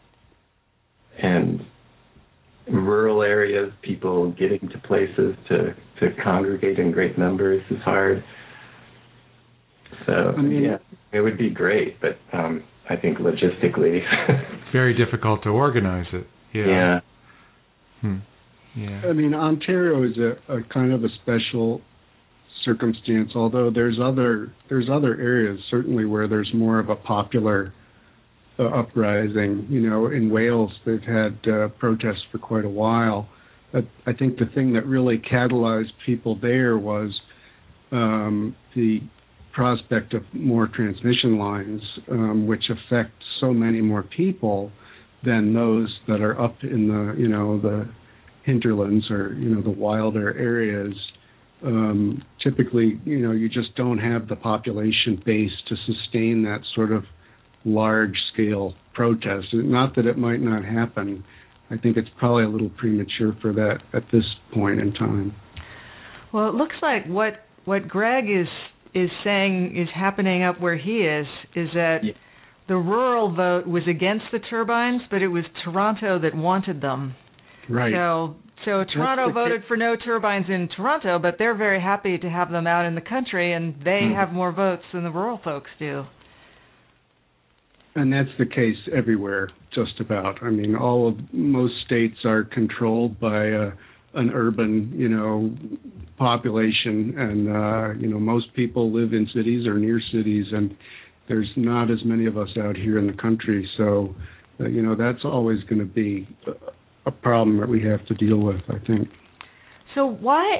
and in rural areas, people getting to places to, to congregate in great numbers is hard. So, I mean, yeah, it would be great, but um, I think logistically... very difficult to organize it. Yeah. Yeah. Hmm. Yeah. I mean, Ontario is a, a kind of a special circumstance, although there's other there's other areas certainly where there's more of a popular uh, uprising. You know, in Wales they've had uh, protests for quite a while. But I think the thing that really catalyzed people there was um, the prospect of more transmission lines, um, which affect so many more people than those that are up in the, you know, the hinterlands or, you know, the wilder areas. Um, typically, you know, you just don't have the population base to sustain that sort of large-scale protest. Not that it might not happen. I think it's probably a little premature for that at this point in time. Well, it looks like what what Greg is is saying is happening up where he is is that yeah. the rural vote was against the turbines, but it was Toronto that wanted them. Right. So, so Toronto voted for no turbines in Toronto, but they're very happy to have them out in the country, and they mm. have more votes than the rural folks do. And that's the case everywhere, just about. I mean, all of most states are controlled by uh, an urban, you know, population, and uh, you know, most people live in cities or near cities, and there's not as many of us out here in the country. So, uh, you know, that's always going to be a problem that we have to deal with, I think. So why?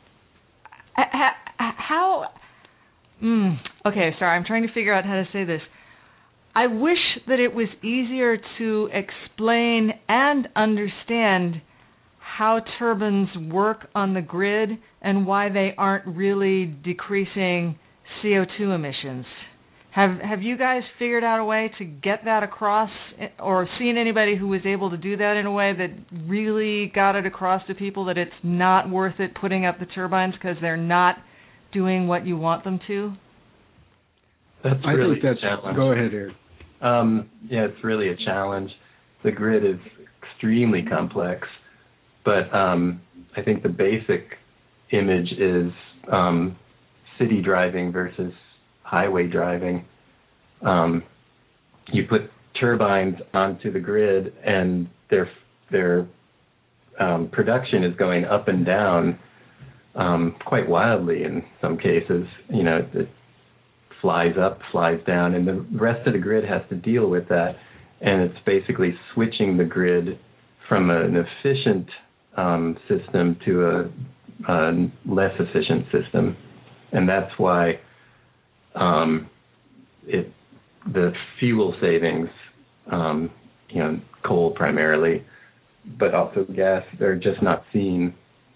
How? Mm, okay, sorry, I'm trying to figure out how to say this. I wish that it was easier to explain and understand how turbines work on the grid and why they aren't really decreasing C O two emissions. Have Have you guys figured out a way to get that across, or seen anybody who was able to do that in a way that really got it across to people that it's not worth it putting up the turbines because they're not doing what you want them to? That's I really think that's, a challenge. Go ahead, Eric. Um, yeah, it's really a challenge. The grid is extremely complex, but um, I think the basic image is um, city driving versus highway driving. Um, you put turbines onto the grid, and their their um, production is going up and down um, quite wildly in some cases. You know, it, it flies up, flies down, and the rest of the grid has to deal with that. And it's basically switching the grid from an efficient um, system to a, a less efficient system. And that's why um, it the fuel savings, um, you know, coal primarily, but also gas, they're just not seen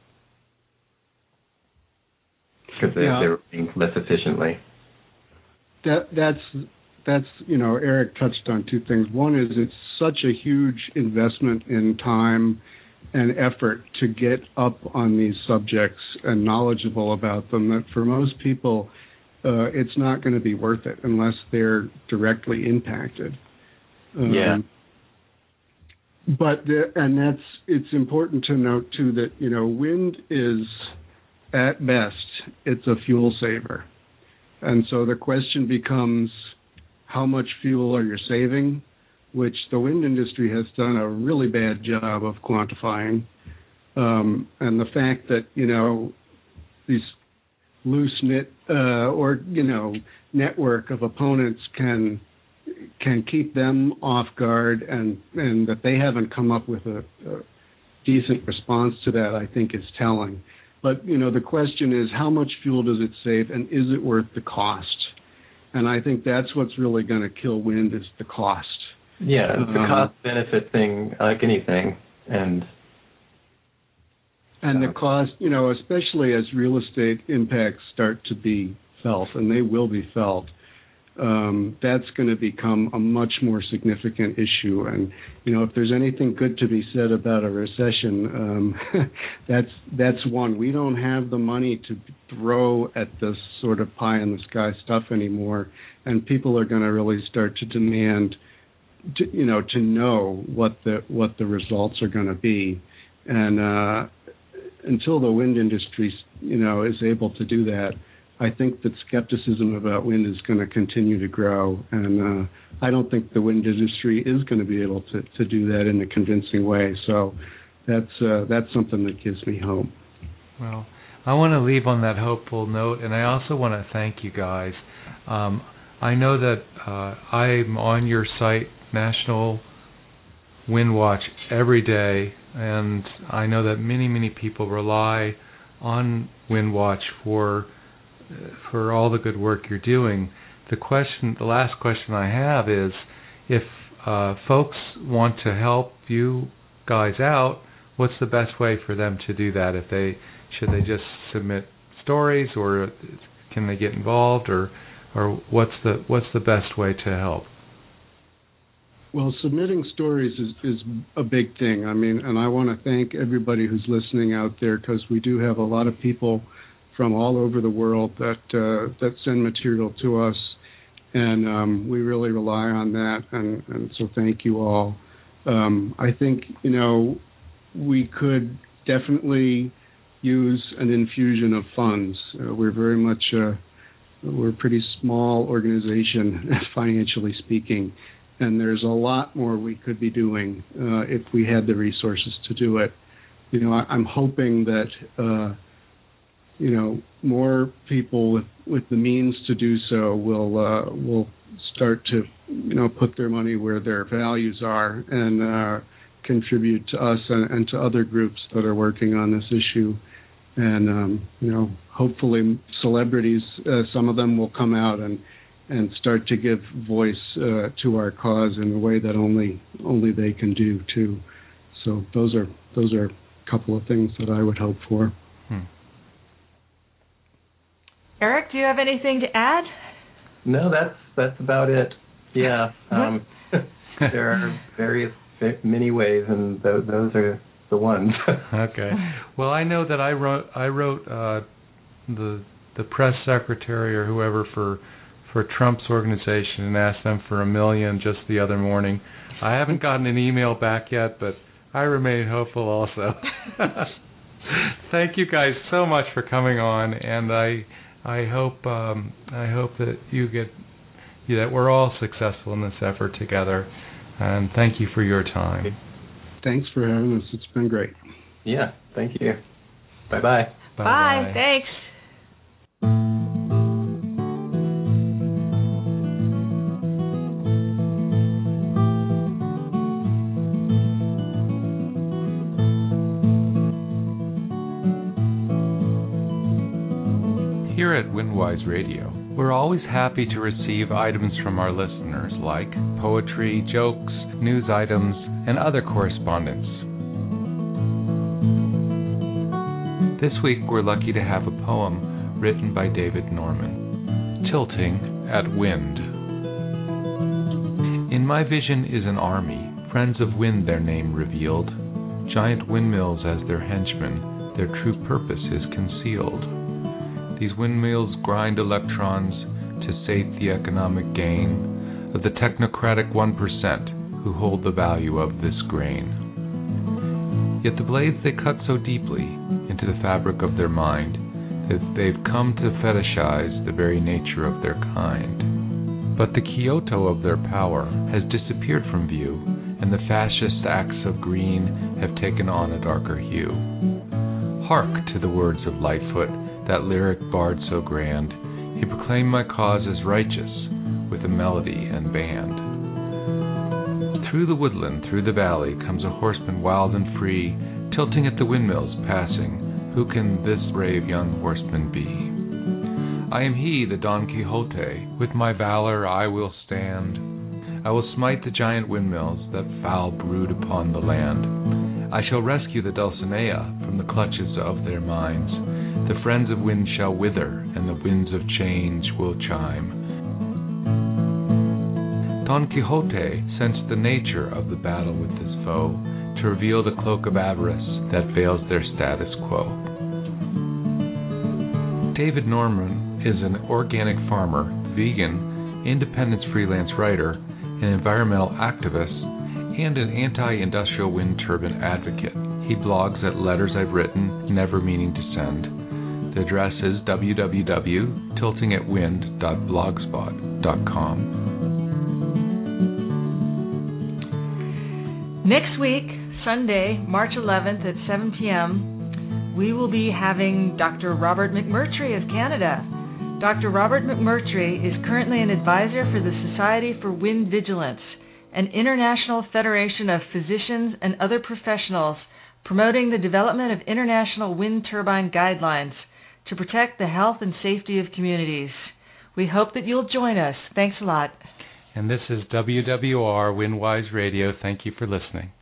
because they, yeah. they're working less efficiently. That that's that's you know, Eric touched on two things. One is it's such a huge investment in time and effort to get up on these subjects and knowledgeable about them that for most people uh, it's not going to be worth it unless they're directly impacted. Um, yeah. But the, and that's it's important to note too that you know wind is at best it's a fuel saver, and so the question becomes how much fuel are you saving, which the wind industry has done a really bad job of quantifying, um, and the fact that you know these loose knit uh, or you know network of opponents can. can keep them off guard, and, and that they haven't come up with a, a decent response to that, I think is telling. But, you know, the question is how much fuel does it save, and is it worth the cost? And I think that's what's really going to kill wind is the cost. Yeah, it's um, a cost-benefit thing, like anything. And and the cost, you know, especially as real estate impacts start to be felt, and they will be felt, Um, that's going to become a much more significant issue. And, you know, if there's anything good to be said about a recession, um, that's that's one. We don't have the money to throw at this sort of pie-in-the-sky stuff anymore, and people are going to really start to demand, to, you know, to know what the what the results are going to be. And uh, until the wind industry, you know, is able to do that, I think that skepticism about wind is going to continue to grow, and uh, I don't think the wind industry is going to be able to, to do that in a convincing way. So that's uh, that's something that gives me hope. Well, I want to leave on that hopeful note, and I also want to thank you guys. Um, I know that uh, I'm on your site, National Wind Watch, every day, and I know that many, many people rely on Wind Watch for for all the good work you're doing. The question, the last question I have is, if uh, folks want to help you guys out, what's the best way for them to do that? If they should they just submit stories, or can they get involved, or or what's the what's the best way to help? Well, submitting stories is, is a big thing. I mean, and I want to thank everybody who's listening out there, because we do have a lot of people from all over the world that uh, that send material to us, and um, we really rely on that, and, and so thank you all. Um, I think, you know, we could definitely use an infusion of funds. Uh, we're very much, uh, we're a pretty small organization, financially speaking, and there's a lot more we could be doing uh, if we had the resources to do it. You know, I, I'm hoping that uh, you know, more people with, with the means to do so will uh, will start to, you know, put their money where their values are and uh, contribute to us and, and to other groups that are working on this issue. And, um, you know, hopefully celebrities, uh, some of them will come out and, and start to give voice uh, to our cause in a way that only only they can do, too. So those are those are a couple of things that I would hope for. Hmm. Eric, do you have anything to add? No, that's that's about it. Yeah, um, there are various many ways, and th- those are the ones. Okay. Well, I know that I wrote I wrote uh, the the press secretary or whoever for for Trump's organization and asked them for a million just the other morning. I haven't gotten an email back yet, but I remain hopeful also. Thank you guys so much for coming on, and I. I hope um, I hope that you get that we're all successful in this effort together, and thank you for your time. Thanks for having us. It's been great. Yeah, thank you. Bye bye. Bye. Bye. Thanks. Here at Windwise Radio, we're always happy to receive items from our listeners like poetry, jokes, news items, and other correspondence. This week we're lucky to have a poem written by David Norman, Tilting at Wind. In my vision is an army, friends of wind their name revealed, giant windmills as their henchmen, their true purpose is concealed. These windmills grind electrons to sate the economic gain of the technocratic one percent who hold the value of this grain. Yet the blades they cut so deeply into the fabric of their mind that they've come to fetishize the very nature of their kind. But the Kyoto of their power has disappeared from view, and the fascist acts of green have taken on a darker hue. Hark to the words of Lightfoot, that lyric bard so grand. He proclaimed my cause as righteous with a melody and band. Through the woodland, through the valley, comes a horseman wild and free, tilting at the windmills passing. Who can this brave young horseman be? I am he, the Don Quixote. With my valor I will stand. I will smite the giant windmills that foul brood upon the land. I shall rescue the Dulcinea from the clutches of their minds. The friends of wind shall wither, and the winds of change will chime. Don Quixote sensed the nature of the battle with his foe, to reveal the cloak of avarice that veils their status quo. David Norman is an organic farmer, vegan, independent freelance writer, an environmental activist, and an anti-industrial wind turbine advocate. He blogs at Letters I've Written, Never Meaning to Send. The address is w w w dot tilting at wind dot blogspot dot com. Next week, Sunday, March eleventh at seven p.m., we will be having Doctor Robert McMurtry of Canada. Doctor Robert McMurtry is currently an advisor for the Society for Wind Vigilance, an international federation of physicians and other professionals promoting the development of international wind turbine guidelines to protect the health and safety of communities. We hope that you'll join us. Thanks a lot. And this is W W R Windwise Radio. Thank you for listening.